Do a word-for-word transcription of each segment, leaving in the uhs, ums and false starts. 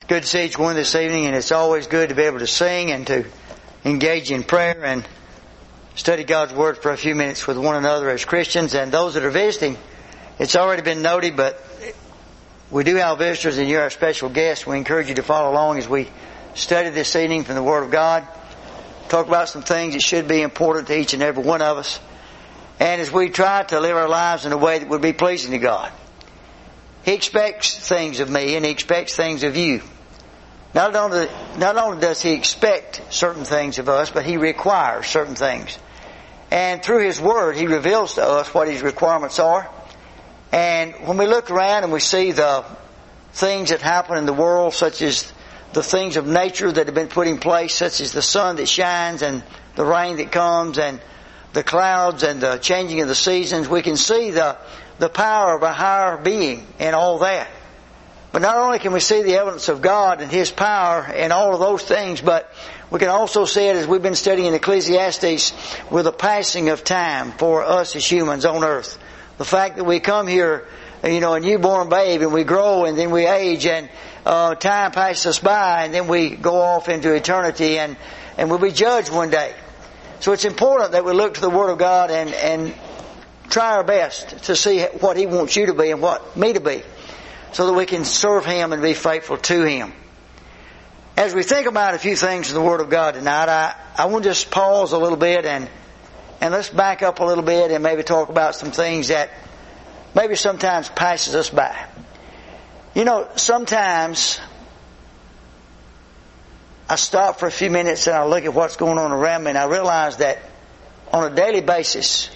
Good to see each one this evening, and it's always good to be able to sing and to engage in prayer and study God's Word for a few minutes with one another as Christians. And those that are visiting, it's already been noted, but we do have visitors and you're our special guest. We encourage you to follow along as we study this evening from the Word of God. Talk about some things that should be important to each and every one of us. And as we try to live our lives in a way that would be pleasing to God. He expects things of me and He expects things of you. Not only, not only does He expect certain things of us, but He requires certain things. And through His Word, He reveals to us what His requirements are. And when we look around and we see the things that happen in the world, such as the things of nature that have been put in place, such as the sun that shines and the rain that comes and the clouds and the changing of the seasons, we can see the, the power of a higher being in all that. But not only can we see the evidence of God and His power in all of those things, but we can also see it as we've been studying in Ecclesiastes with the passing of time for us as humans on earth. The fact that we come here, you know, a newborn babe, and we grow and then we age, and uh, time passes us by, and then we go off into eternity, and, and we'll be judged one day. So it's important that we look to the Word of God and, and try our best to see what He wants you to be and what me to be, so that we can serve Him and be faithful to Him. As we think about a few things in the Word of God tonight, I, I want to just pause a little bit and and let's back up a little bit and maybe talk about some things that maybe sometimes passes us by. You know, sometimes I stop for a few minutes and I look at what's going on around me, and I realize that on a daily basis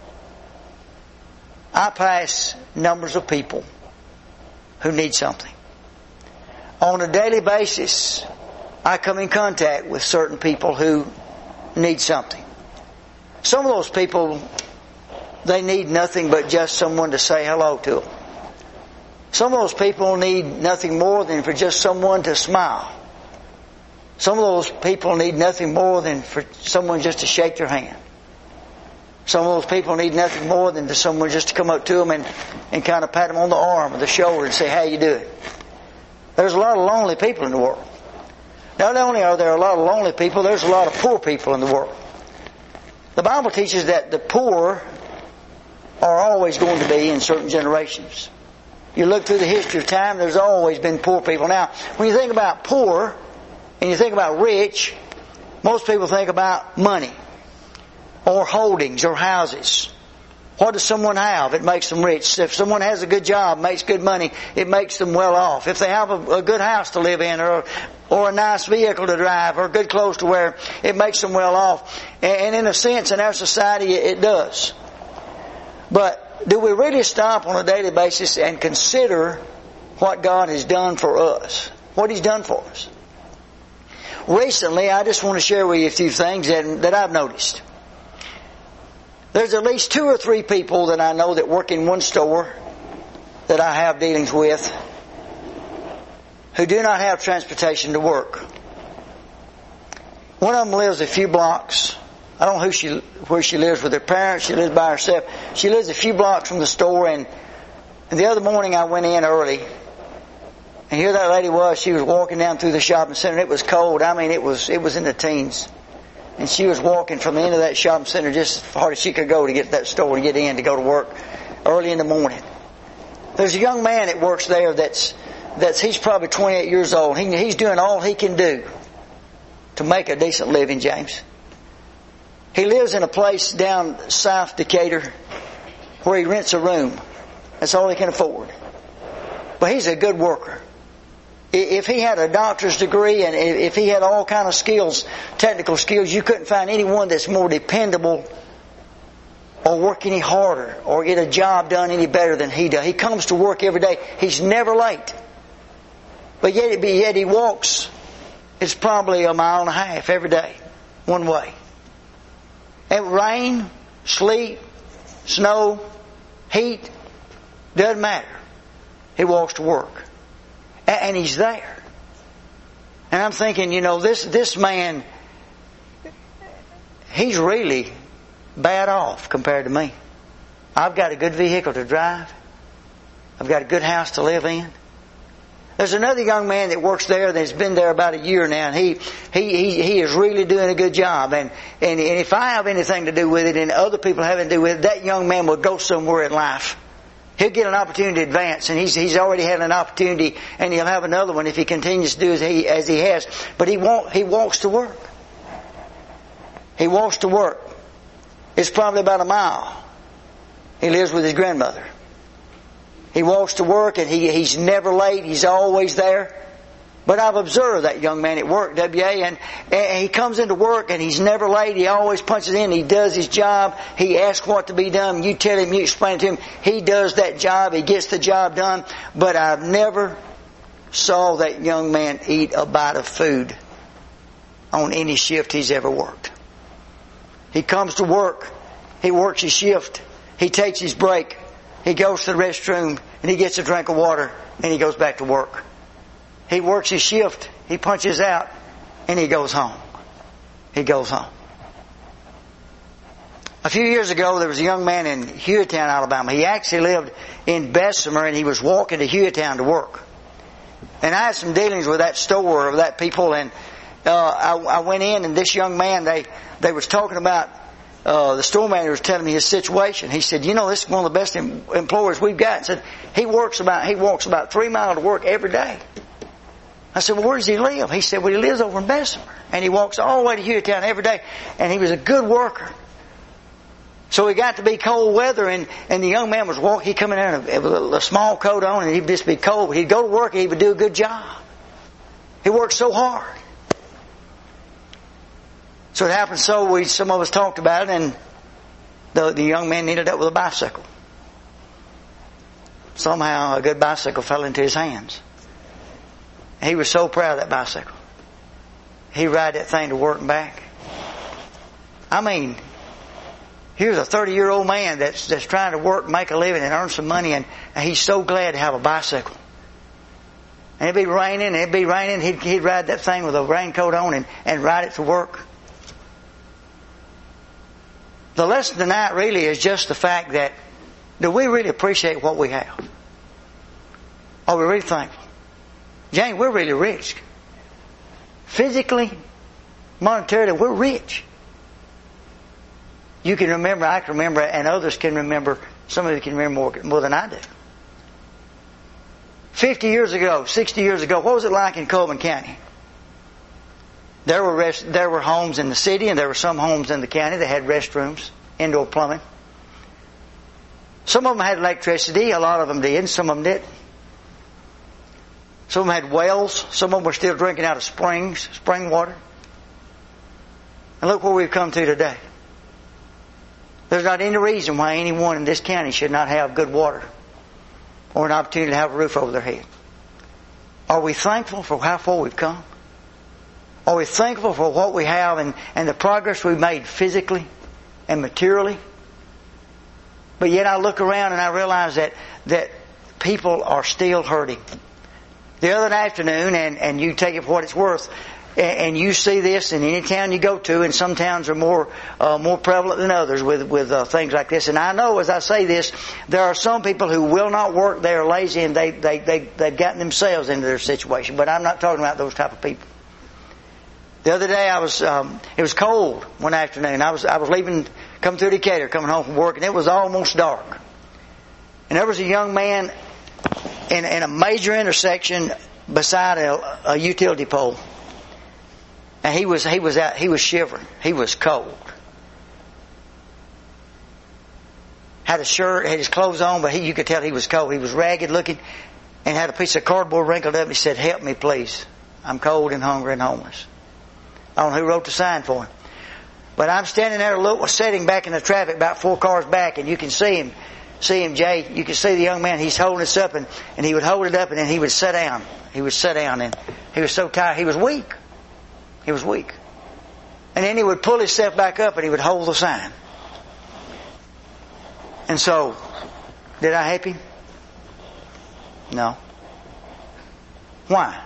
I pass numbers of people who need something. On a daily basis, I come in contact with certain people who need something. Some of those people, they need nothing but just someone to say hello to them. Some of those people need nothing more than for just someone to smile. Some of those people need nothing more than for someone just to shake their hand. Some of those people need nothing more than for someone just to come up to them and, and kind of pat them on the arm or the shoulder and say, "How you doing?" There's a lot of lonely people in the world. Not only are there a lot of lonely people, there's a lot of poor people in the world. The Bible teaches that the poor are always going to be in certain generations. You look through the history of time, there's always been poor people. Now, when you think about poor and you think about rich, most people think about money or holdings or houses. What does someone have? It makes them rich. If someone has a good job, makes good money, it makes them well off. If they have a, a good house to live in, or or a nice vehicle to drive, or good clothes to wear, it makes them well off. And, and in a sense, in our society, it, it does. But do we really stop on a daily basis and consider what God has done for us? What He's done for us? Recently, I just want to share with you a few things that, that I've noticed. There's at least two or three people that I know that work in one store that I have dealings with who do not have transportation to work. One of them lives a few blocks. I don't know who she, where she lives with her parents. She lives by herself. She lives a few blocks from the store, and, and the other morning I went in early, and here that lady was. She was walking down through the shopping center. It was cold. I mean, it was it was in the teens. And she was walking from the end of that shopping center just as hard as she could go to get to that store to get in to go to work early in the morning. There's a young man that works there that's, that's he's probably twenty-eight years old. He, he's doing all he can do to make a decent living, James. He lives in a place down south Decatur where he rents a room. That's all he can afford. But he's a good worker. If he had a doctor's degree and if he had all kind of skills, technical skills, you couldn't find anyone that's more dependable or work any harder or get a job done any better than he does. He comes to work every day. He's never late. But yet, yet he walks, it's probably a mile and a half every day, one way. And rain, sleet, snow, heat, doesn't matter. He walks to work. And he's there. And I'm thinking, you know, this this man, he's really bad off compared to me. I've got a good vehicle to drive. I've got a good house to live in. There's another young man that works there that's been there about a year now, and he he he, he is really doing a good job. And, and and if I have anything to do with it, and other people have anything to do with it, that young man will go somewhere in life. He'll get an opportunity to advance, and he's he's already had an opportunity, and he'll have another one if he continues to do as he as he has. But he won't. He walks to work. He walks to work. It's probably about a mile. He lives with his grandmother. He walks to work, and he he's never late. He's always there. But I've observed that young man at work, W A, and, and he comes into work and he's never late. He always punches in. He does his job. He asks what to be done. You tell him, you explain it to him. He does that job. He gets the job done. But I've never saw that young man eat a bite of food on any shift he's ever worked. He comes to work. He works his shift. He takes his break. He goes to the restroom and he gets a drink of water and he goes back to work. He works his shift. He punches out and he goes home. He goes home. A few years ago, there was a young man in Hueytown, Alabama. He actually lived in Bessemer, and he was walking to Hueytown to work. And I had some dealings with that store, with that people, and uh, I, I went in, and this young man, they they was talking about. Uh, the store manager was telling me his situation. He said, "You know, this is one of the best em- employers we've got." He said he works about he walks about three miles to work every day. I said, "Well, where does he live?" He said, "Well, he lives over in Bessemer, and he walks all the way to Hueytown every day." And he was a good worker. So he got to be cold weather, and, and the young man was walking. He'd come in there with a, a small coat on, and he'd just be cold. But he'd go to work, and he would do a good job. He worked so hard. So it happened. So we, some of us talked about it, and the the young man ended up with a bicycle. Somehow, a good bicycle fell into his hands. He was so proud of that bicycle. He'd ride that thing to work and back. I mean, here's a thirty-year-old man that's that's trying to work, make a living, and earn some money, and, and he's so glad to have a bicycle. And it'd be raining, it'd be raining, he'd, he'd ride that thing with a raincoat on and, and ride it to work. The lesson tonight really is just the fact that, do we really appreciate what we have? Are we really thankful? Jane, we're really rich. Physically, monetarily, we're rich. You can remember, I can remember, and others can remember, some of you can remember more, more than I do. Fifty years ago, sixty years ago, what was it like in Coleman County? There were rest, there were homes in the city, and there were some homes in the county that had restrooms, indoor plumbing. Some of them had electricity, a lot of them did, and some of them didn't. Some of them had wells, some of them were still drinking out of springs, spring water. And look where we've come to today. There's not any reason why anyone in this county should not have good water or an opportunity to have a roof over their head. Are we thankful for how far we've come? Are we thankful for what we have and, and the progress we've made physically and materially? But yet I look around and I realize that, that people are still hurting. The other afternoon, and, and you take it for what it's worth, and, and you see this in any town you go to, and some towns are more uh, more prevalent than others with, with uh, things like this. And I know as I say this, there are some people who will not work, they are lazy, and they, they, they, they've gotten themselves into their situation. But I'm not talking about those type of people. The other day I was, um, it was cold one afternoon. I was, I was leaving, coming through Decatur, coming home from work, and it was almost dark. And there was a young man in, in a major intersection beside a, a utility pole. And he was, he was out, he was shivering. He was cold. Had a shirt, had his clothes on, but he, you could tell he was cold. He was ragged looking and had a piece of cardboard wrinkled up. He said, "Help me, please. I'm cold and hungry and homeless." I don't know who wrote the sign for him. But I'm standing there look, sitting back in the traffic about four cars back, and you can see him, see him, Jay. You can see the young man, he's holding this up, and, and he would hold it up, and then he would sit down. He would sit down, and he was so tired. He was weak. He was weak. And then he would pull himself back up, and he would hold the sign. And so, did I help him? No. Why?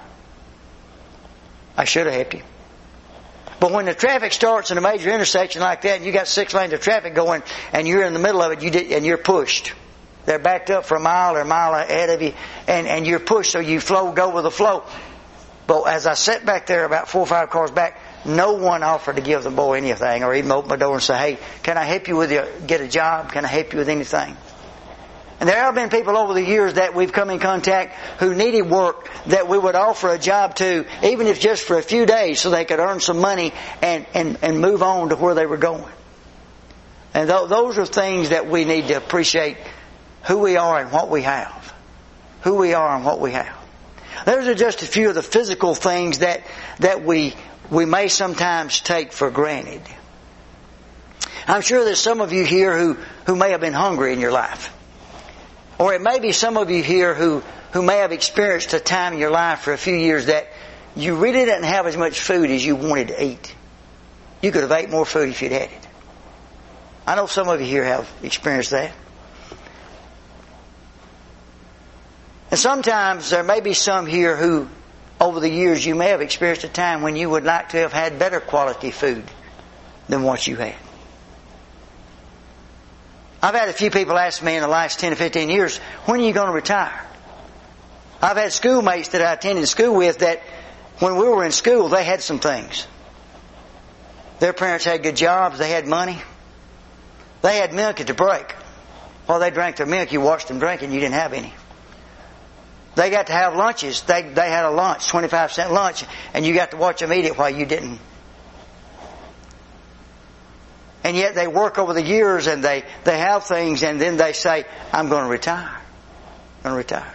I should have helped him. But when the traffic starts in a major intersection like that, and you got six lanes of traffic going, and you're in the middle of it, you did, and you're pushed, They're backed up for a mile or a mile ahead of you, and, and you're pushed so you flow, go with the flow. But as I sat back there about four or five cars back, no one offered to give the boy anything or even open my door and say, hey, can I help you with your, get a job? Can I help you with anything? And there have been people over the years that we've come in contact who needed work that we would offer a job to, even if just for a few days, so they could earn some money and, and, and move on to where they were going. And th- those are things that we need to appreciate, who we are and what we have. Who we are and what we have. Those are just a few of the physical things that, that we, we may sometimes take for granted. I'm sure there's some of you here who, who may have been hungry in your life. Or it may be some of you here who, who may have experienced a time in your life for a few years that you really didn't have as much food as you wanted to eat. You could have ate more food if you'd had it. I know some of you here have experienced that. And sometimes there may be some here who, over the years, you may have experienced a time when you would like to have had better quality food than what you had. I've had a few people ask me in the last ten to fifteen years, when are you going to retire? I've had schoolmates that I attended school with that when we were in school, they had some things. Their parents had good jobs, they had money. They had milk at the break. While they drank their milk, you watched them drink and you didn't have any. They got to have lunches. They they had a lunch, twenty-five cent lunch, and you got to watch them eat it while you didn't. And yet they work over the years and they, they have things and then they say, I'm going to retire. I'm going to retire.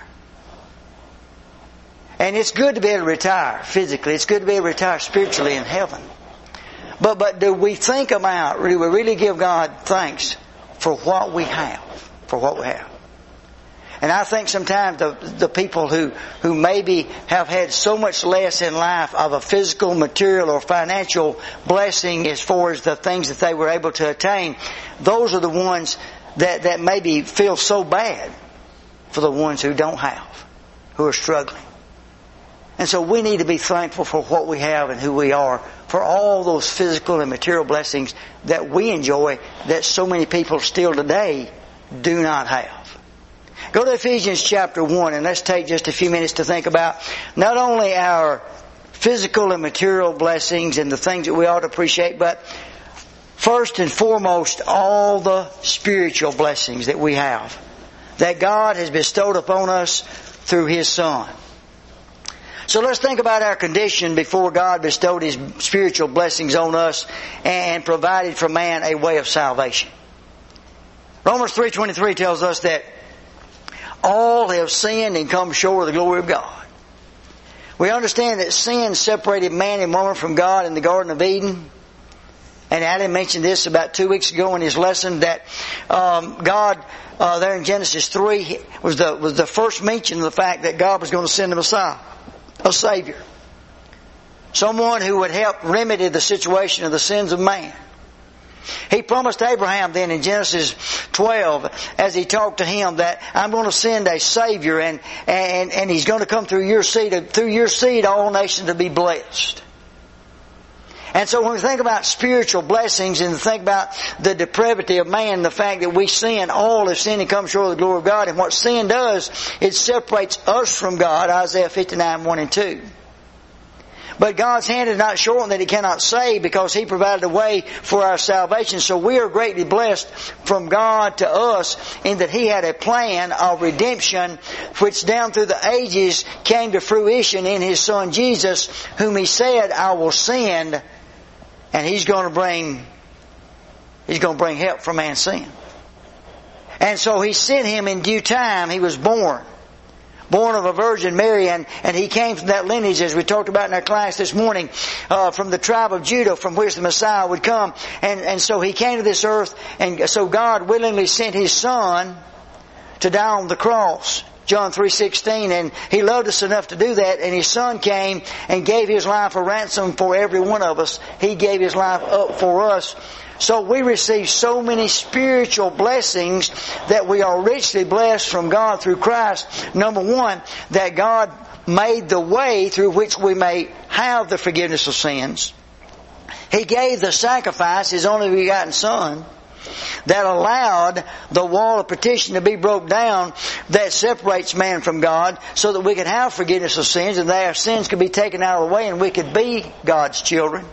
And it's good to be able to retire physically. It's good to be able to retire spiritually in heaven. But but do we think about, do we really give God thanks for what we have? For what we have. And I think sometimes the, the people who, who maybe have had so much less in life of a physical, material, or financial blessing as far as the things that they were able to attain, those are the ones that, that maybe feel so bad for the ones who don't have, who are struggling. And so we need to be thankful for what we have and who we are, for all those physical and material blessings that we enjoy that so many people still today do not have. Go to Ephesians chapter one and let's take just a few minutes to think about not only our physical and material blessings and the things that we ought to appreciate, but first and foremost, all the spiritual blessings that we have, that God has bestowed upon us through His Son. So let's think about our condition before God bestowed His spiritual blessings on us and provided for man a way of salvation. Romans three twenty-three tells us that all have sinned and come short of the glory of God. We understand that sin separated man and woman from God in the Garden of Eden. And Adam mentioned this about two weeks ago in his lesson, that um, God, uh, there in Genesis three, was the was the first mention of the fact that God was going to send a Messiah, a Savior. Someone who would help remedy the situation of the sins of man. He promised Abraham then in Genesis twelve, as He talked to him, that I'm going to send a Savior and, and, and He's going to come through your seed. Through your seed all nations will be blessed. And so when we think about spiritual blessings and think about the depravity of man, the fact that we sin, all have sinned and come short of the glory of God, and what sin does, it separates us from God, Isaiah fifty-nine, one and two. But God's hand is not shortened that He cannot save, because He provided a way for our salvation. So we are greatly blessed from God to us in that He had a plan of redemption which down through the ages came to fruition in His Son Jesus, whom He said, I will send, and He's going to bring, He's going to bring help for man's sin. And so He sent Him in due time. He was born. Born of a Virgin Mary, and, and He came from that lineage, as we talked about in our class this morning, uh, from the tribe of Judah, from which the Messiah would come. And, and so He came to this earth, and so God willingly sent His Son to die on the cross. John three sixteen, and He loved us enough to do that, and His Son came and gave His life a ransom for every one of us. He gave His life up for us. So we receive so many spiritual blessings that we are richly blessed from God through Christ. Number one, that God made the way through which we may have the forgiveness of sins. He gave the sacrifice, His only begotten Son. that allowed the wall of partition to be broke down that separates man from God, so that we could have forgiveness of sins and that our sins could be taken out of the way and we could be God's children.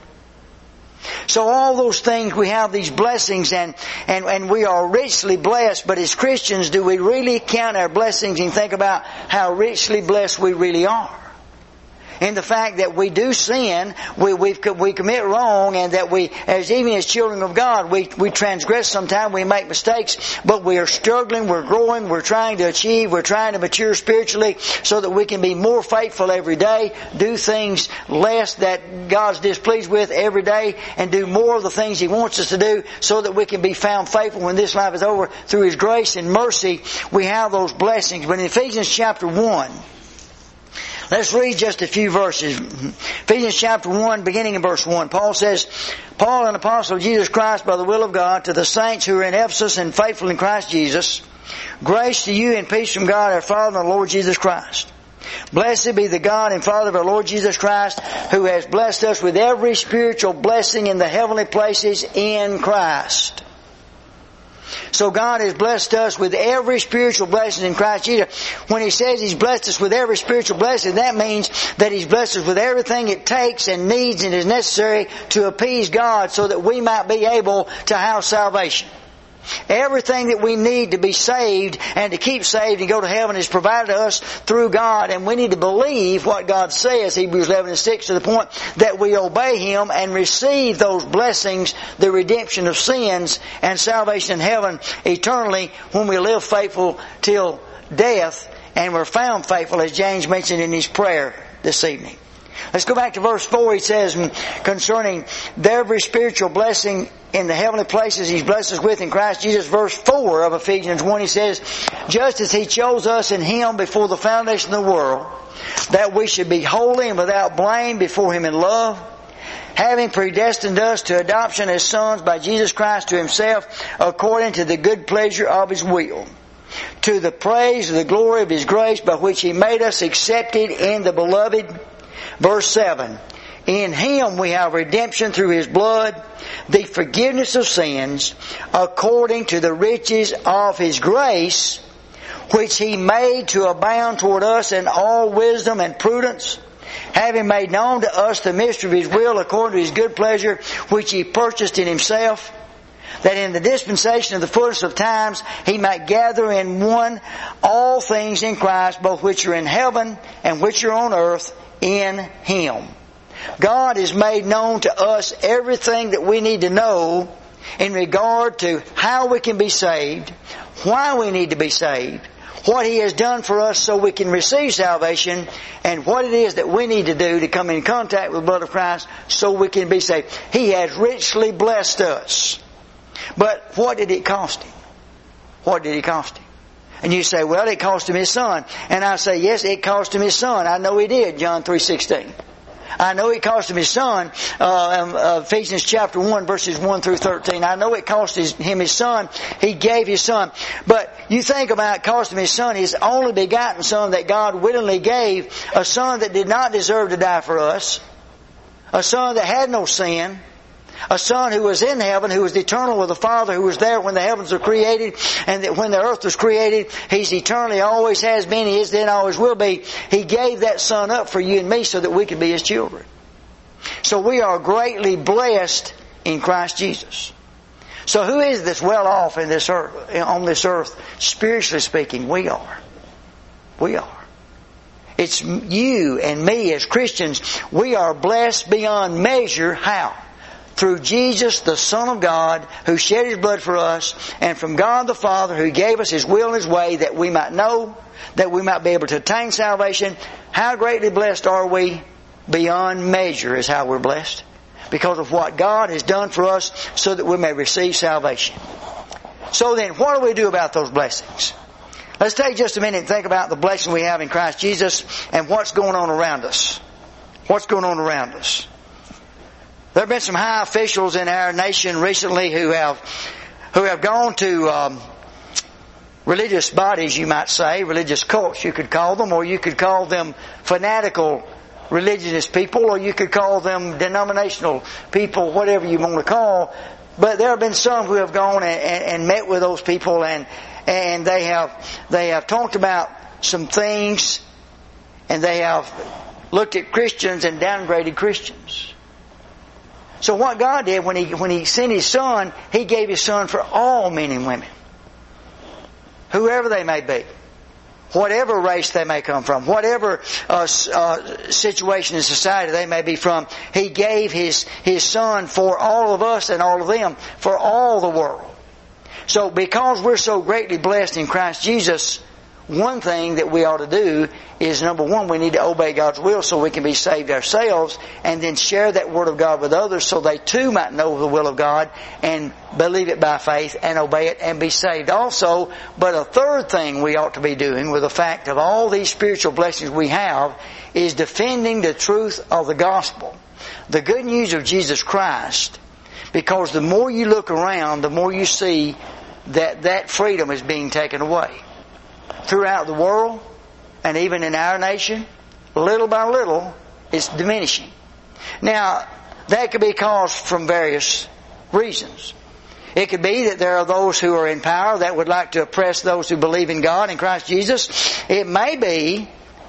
So all those things, we have these blessings, and, and, and we are richly blessed. But as Christians, do we really count our blessings and think about how richly blessed we really are? In the fact that we do sin, we we we commit wrong, and that we, as even as children of God, we we transgress sometimes, we make mistakes, but we are struggling, we're growing, we're trying to achieve, we're trying to mature spiritually, so that we can be more faithful every day, do things less that God's displeased with every day, and do more of the things He wants us to do, so that we can be found faithful when this life is over. Through His grace and mercy, we have those blessings. But in Ephesians chapter one, let's read just a few verses. Ephesians chapter one, beginning in verse one. Paul says, Paul, an apostle of Jesus Christ by the will of God, to the saints who are in Ephesus and faithful in Christ Jesus, grace to you and peace from God our Father and our Lord Jesus Christ. Blessed be the God and Father of our Lord Jesus Christ, who has blessed us with every spiritual blessing in the heavenly places in Christ. So God has blessed us with every spiritual blessing in Christ Jesus. When He says He's blessed us with every spiritual blessing, that means that He's blessed us with everything it takes and needs and is necessary to appease God, so that we might be able to have salvation. Everything that we need to be saved and to keep saved and go to heaven is provided to us through God, and we need to believe what God says, Hebrews eleven and six, to the point that we obey Him and receive those blessings, the redemption of sins and salvation in heaven eternally, when we live faithful till death, and we're found faithful, as James mentioned in his prayer this evening. Let's go back to verse four. He says, concerning every spiritual blessing in the heavenly places He's blessed us with in Christ Jesus. Verse four of Ephesians one, he says, just as He chose us in Him before the foundation of the world, that we should be holy and without blame before Him in love, having predestined us to adoption as sons by Jesus Christ to Himself, according to the good pleasure of His will, to the praise of the glory of His grace, by which He made us accepted in the Beloved. Verse seven, in Him we have redemption through His blood, the forgiveness of sins, according to the riches of His grace, which He made to abound toward us in all wisdom and prudence, having made known to us the mystery of His will, according to His good pleasure, which He purchased in Himself, that in the dispensation of the fullness of times He might gather in one all things in Christ, both which are in heaven and which are on earth, in Him. God has made known to us everything that we need to know in regard to how we can be saved, why we need to be saved, what He has done for us so we can receive salvation, and what it is that we need to do to come in contact with the blood of Christ so we can be saved. He has richly blessed us. But what did it cost Him? What did it cost Him? And you say, well, it cost Him His Son. And I say, yes, it cost Him His Son. I know He did, John three sixteen. I know it cost Him His Son, uh, Ephesians chapter one, verses one through thirteen. I know it cost his, Him His Son. He gave His Son. But you think about it cost Him His Son, His only begotten Son that God willingly gave, a Son that did not deserve to die for us, a Son that had no sin, a Son who was in heaven, who was eternal with the Father, who was there when the heavens were created, and that when the earth was created, He's eternally, always has been, He is then, always will be. He gave that Son up for you and me so that we could be His children. So we are greatly blessed in Christ Jesus. So who is this well off in this earth, on this earth, spiritually speaking? We are. We are. It's you and me as Christians. We are blessed beyond measure. How? Through Jesus, the Son of God, who shed His blood for us, and from God the Father, who gave us His will and His way, that we might know, that we might be able to attain salvation. How greatly blessed are we? Beyond measure is how we're blessed, because of what God has done for us, so that we may receive salvation. So then, what do we do about those blessings? Let's take just a minute and think about the blessing we have in Christ Jesus and what's going on around us. What's going on around us? There have been some high officials in our nation recently who have who have gone to um, religious bodies, you might say, religious cults you could call them, or you could call them fanatical religionist people, or you could call them denominational people, whatever you want to call But there have been some who have gone and, and, and met with those people, and and they have they have talked about some things, and they have looked at Christians and downgraded Christians. So what God did when He when He sent His Son, He gave His Son for all men and women, whoever they may be, whatever race they may come from, whatever uh, uh, situation in society they may be from. He gave His His Son for all of us and all of them, for all the world. So because we're so greatly blessed in Christ Jesus, one thing that we ought to do is, number one, we need to obey God's will so we can be saved ourselves, and then share that Word of God with others so they too might know the will of God and believe it by faith and obey it and be saved also. But a third thing we ought to be doing with the fact of all these spiritual blessings we have is defending the truth of the gospel, the good news of Jesus Christ, because the more you look around, the more you see that that freedom is being taken away. Throughout the world, and even in our nation, little by little, it's diminishing. Now, that could be caused from various reasons. It could be that there are those who are in power that would like to oppress those who believe in God and Christ Jesus. It may be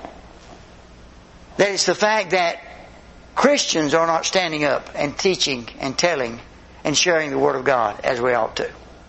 that it's the fact that Christians are not standing up and teaching and telling and sharing the Word of God as we ought to.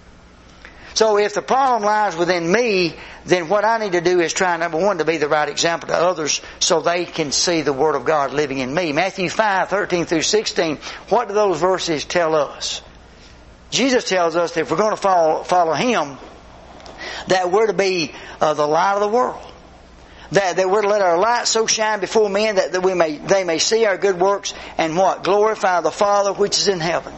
So if the problem lies within me, then what I need to do is try, number one, to be the right example to others so they can see the Word of God living in me. Matthew five, thirteen through sixteen, what do those verses tell us? Jesus tells us that if we're going to follow, follow Him, that we're to be uh, the light of the world. That, that we're to let our light so shine before men that, that we may they may see our good works and what? Glorify the Father which is in heaven.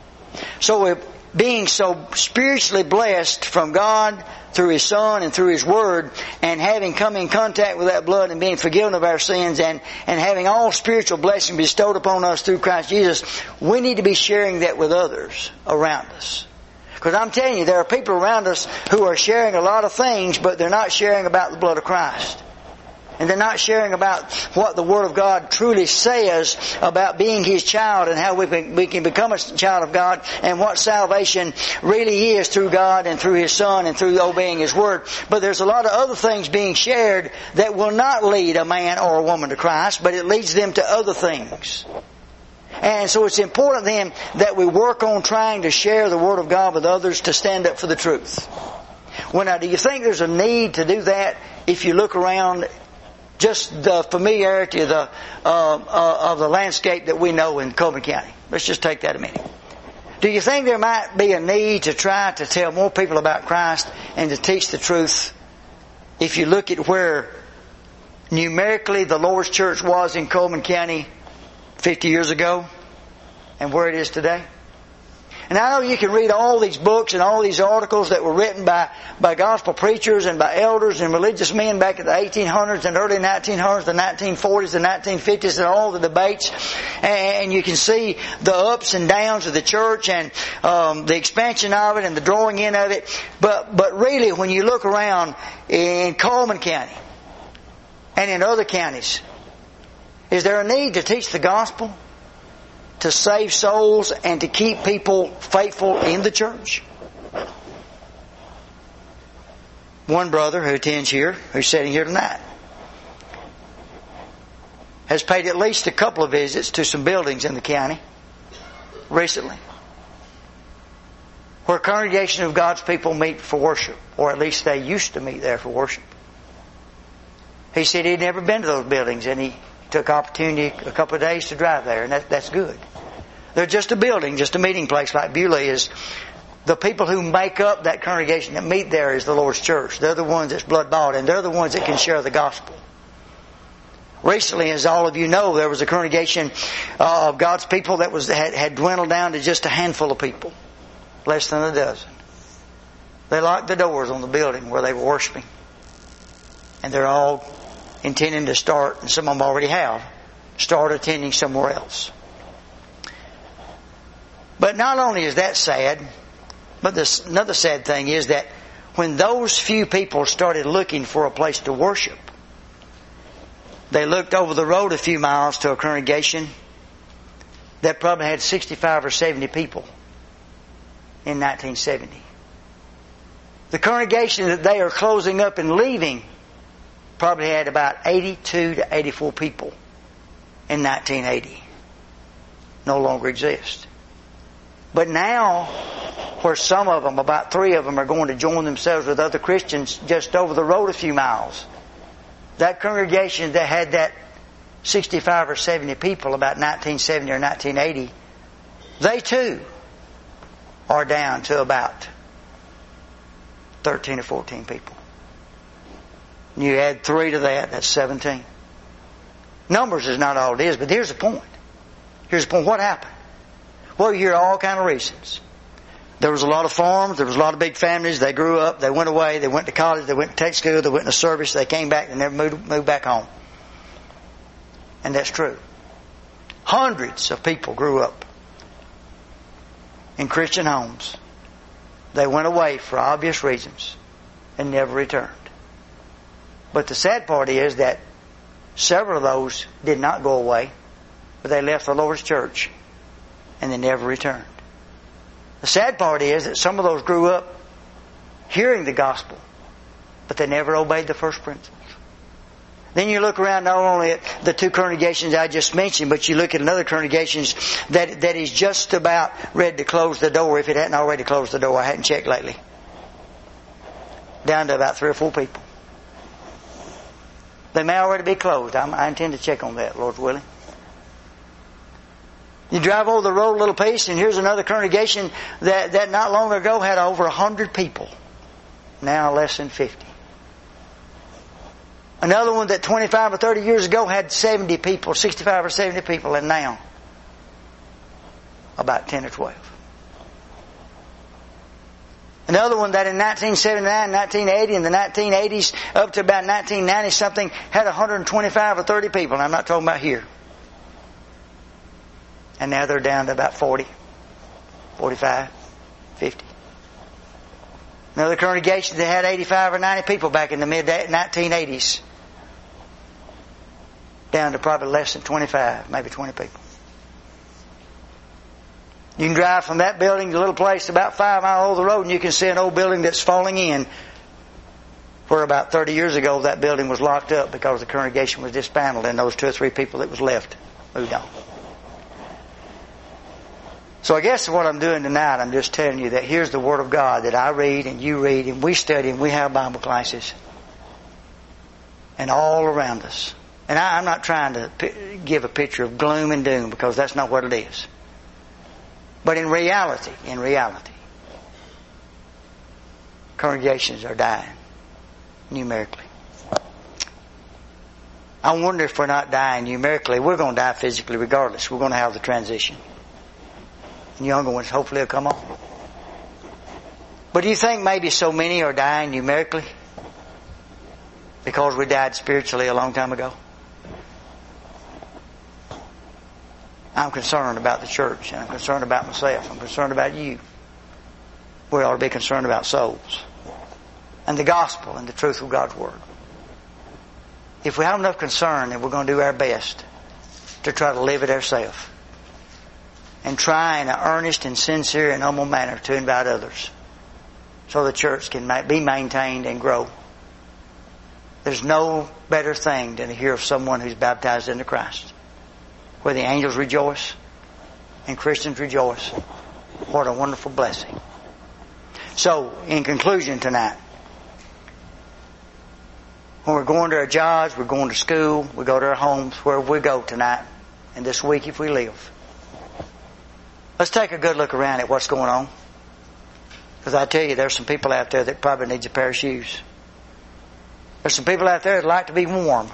So if being so spiritually blessed from God through His Son and through His Word, and having come in contact with that blood and being forgiven of our sins, and, and having all spiritual blessings bestowed upon us through Christ Jesus, we need to be sharing that with others around us. Because I'm telling you, there are people around us who are sharing a lot of things, but they're not sharing about the blood of Christ. And they're not sharing about what the Word of God truly says about being His child and how we can, we can become a child of God and what salvation really is through God and through His Son and through obeying His Word. But there's a lot of other things being shared that will not lead a man or a woman to Christ, but it leads them to other things. And so it's important then that we work on trying to share the Word of God with others to stand up for the truth. Well, now, do you think there's a need to do that if you look around? Just the familiarity of the uh, uh, of the landscape that we know in Coleman County. Let's just take that a minute. Do you think there might be a need to try to tell more people about Christ and to teach the truth if you look at where numerically the Lord's Church was in Coleman County fifty years ago and where it is today? And I know you can read all these books and all these articles that were written by, by gospel preachers and by elders and religious men back in the eighteen hundreds and early nineteen hundreds, the nineteen forties, the nineteen fifties, and all the debates. And you can see the ups and downs of the church and um, the expansion of it and the drawing in of it. But, but really, when you look around in Coleman County and in other counties, is there a need to teach the gospel? To save souls and to keep people faithful in the church? One brother who attends here, who's sitting here tonight, has paid at least a couple of visits to some buildings in the county recently, where a congregation of God's people meet for worship, or at least they used to meet there for worship. He said he'd never been to those buildings, and he took opportunity a couple of days to drive there, and that, that's good. They're just a building, just a meeting place like Beulah is. The people who make up that congregation that meet there is the Lord's church. They're the ones that's blood bought, and they're the ones that can share the gospel. Recently, as all of you know, there was a congregation uh, of God's people that was had, had dwindled down to just a handful of people, less than a dozen. They locked the doors on the building where they were worshiping, and they're all intending to start, and some of them already have, start attending somewhere else. But not only is that sad, but this, another sad thing is that when those few people started looking for a place to worship, they looked over the road a few miles to a congregation that probably had sixty-five or seventy people in nineteen seventy. The congregation that they are closing up and leaving probably had about eighty-two to eighty-four people in nineteen eighty. No longer exist. But now, where some of them, about three of them, are going to join themselves with other Christians just over the road a few miles, that congregation that had that sixty-five or seventy people about nineteen seventy or nineteen eighty, they too are down to about thirteen or fourteen people. You add three to that, that's seventeen. Numbers is not all it is, but here's the point. Here's the point. What happened? Well, you hear all kind of reasons. There was a lot of farms, there was a lot of big families, they grew up, they went away, they went to college, they went to tech school, they went to service, they came back, they never moved, moved back home. And that's true. Hundreds of people grew up in Christian homes. They went away for obvious reasons and never returned. But the sad part is that several of those did not go away, but they left the Lord's church and they never returned. The sad part is that some of those grew up hearing the gospel, but they never obeyed the first principles. Then you look around not only at the two congregations I just mentioned, but you look at another congregations that, that is just about ready to close the door, if it hadn't already closed the door. I hadn't checked lately. Down to about three or four people. They may already be closed. I'm, I intend to check on that, Lord willing. You drive over the road a little piece, and here's another congregation that, that not long ago had over a hundred people. Now less than fifty. Another one that twenty-five or thirty years ago had seventy people, sixty-five or seventy people, and now about ten or twelve. Another one that in nineteen seventy-nine, nineteen eighty, and the nineteen eighties up to about nineteen ninety something had one hundred twenty-five or thirty people. And I'm not talking about here. And now they're down to about forty, forty-five, fifty. Another congregation that had eighty-five or ninety people back in the mid nineteen eighties. Down to probably less than twenty-five, maybe twenty people. You can drive from that building to a little place about five miles over the road and you can see an old building that's falling in. Where about thirty years ago that building was locked up because the congregation was disbanded and those two or three people that was left moved on. So I guess what I'm doing tonight, I'm just telling you that here's the Word of God that I read and you read and we study and we have Bible classes. And all around us. And I, I'm not trying to p- give a picture of gloom and doom because that's not what it is. But in reality, in reality, congregations are dying numerically. I wonder if we're not dying numerically, we're going to die physically regardless. We're going to have the transition. And younger ones hopefully will come on. But do you think maybe so many are dying numerically because we died spiritually a long time ago? I'm concerned about the church, and I'm concerned about myself. I'm concerned about you. We ought to be concerned about souls and the gospel and the truth of God's Word. If we have enough concern, then we're going to do our best to try to live it ourselves and try in an earnest and sincere and humble manner to invite others so the church can be maintained and grow. There's no better thing than to hear of someone who's baptized into Christ, where the angels rejoice and Christians rejoice. What a wonderful blessing. So, in conclusion tonight, when we're going to our jobs, we're going to school, we go to our homes, wherever we go tonight, and this week if we live, let's take a good look around at what's going on. Because I tell you, there's some people out there that probably needs a pair of shoes. There's some people out there that like to be warm.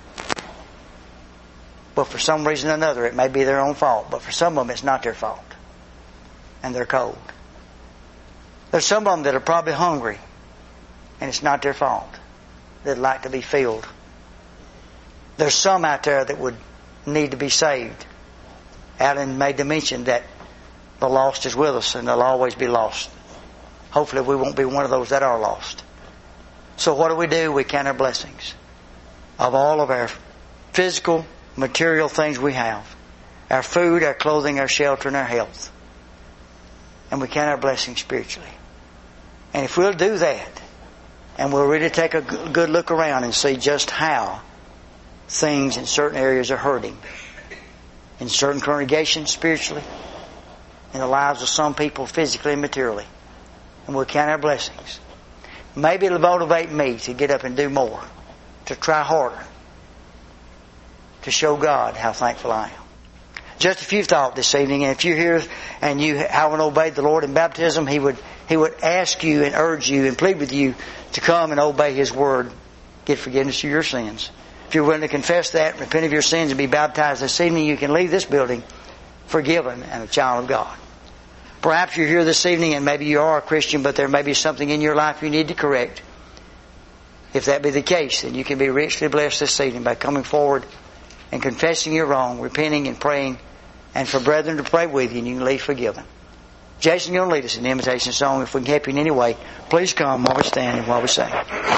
But for some reason or another, it may be their own fault. But for some of them, it's not their fault. And they're cold. There's some of them that are probably hungry. And it's not their fault. They'd like to be filled. There's some out there that would need to be saved. Alan made the mention that the lost is with us and they'll always be lost. Hopefully we won't be one of those that are lost. So what do we do? We count our blessings. Of all of our physical, material things we have. Our food, our clothing, our shelter, and our health. and we count our blessings spiritually. And if we'll do that, and we'll really take a good look around and see just how things in certain areas are hurting, in certain congregations spiritually, in the lives of some people physically and materially, and we'll count our blessings, maybe it'll motivate me to get up and do more, to try harder, to show God how thankful I am. Just a few thoughts this evening, and if you're here and you haven't obeyed the Lord in baptism, He would He would ask you and urge you and plead with you to come and obey His Word, get forgiveness of your sins. If you're willing to confess that, repent of your sins, and be baptized this evening, you can leave this building forgiven and a child of God. Perhaps you're here this evening and maybe you are a Christian, but there may be something in your life you need to correct. If that be the case, then you can be richly blessed this evening by coming forward and confessing your wrong, repenting and praying, and for brethren to pray with you, and you can leave forgiven. Jason, you're going to lead us in the invitation song. If we can help you in any way, please come while we stand and while we sing.